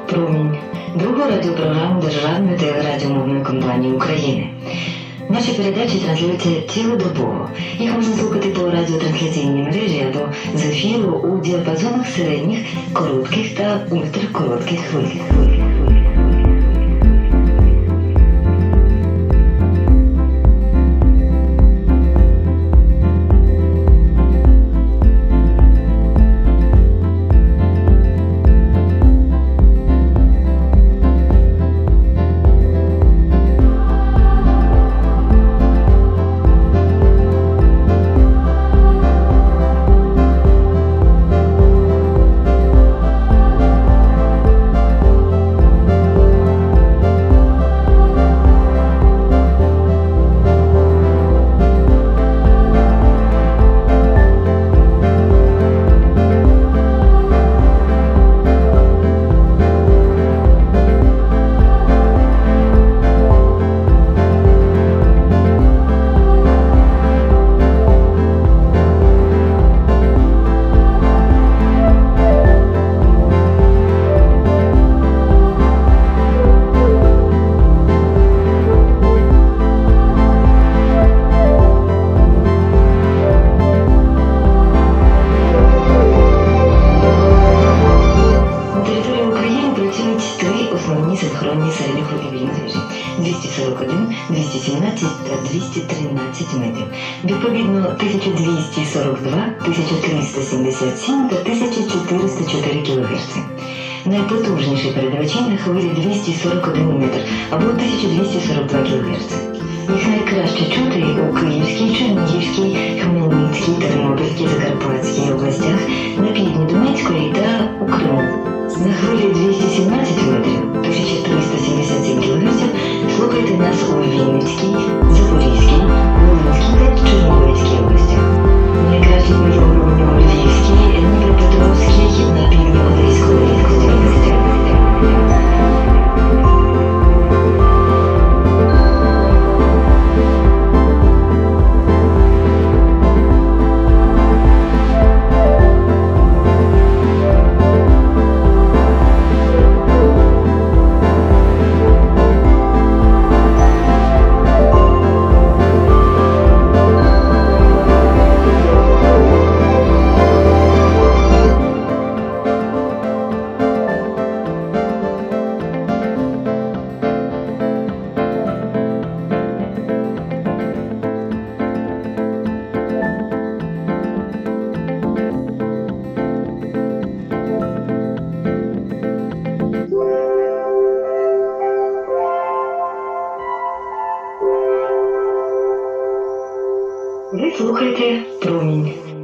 Промінь. Друга радіопрограма Державної телерадіомовної компанії України. Наші передачі транслюються цілодобово. Їх можна слухати по радіотрансляційній мережі або з ефіру у діапазонах середніх, коротких та ультракоротких хвиль. Синхронні середньохвильові мережі 241, 217 та 213 метрів. Відповідно 1242, 1377 та 1404 кГц. Найпотужніші передавачі на хвилі 241 метр або 1242 кГц. Їх найкраще чути у Київській, Чернігівській, Хмельницькій, Тернопільській, Закарпатській областях, на півдні Донецької та у Криму. На хвилі 217 метрів, 1377 кГц, слухайте нас у Вінницькій, Запорізькій, Волинській та Чернівецькій областях. Найкраще мікрофоні у Львівській, Дніпропетровській, на півдні Одеської області. Ви слухаєте «Промінь».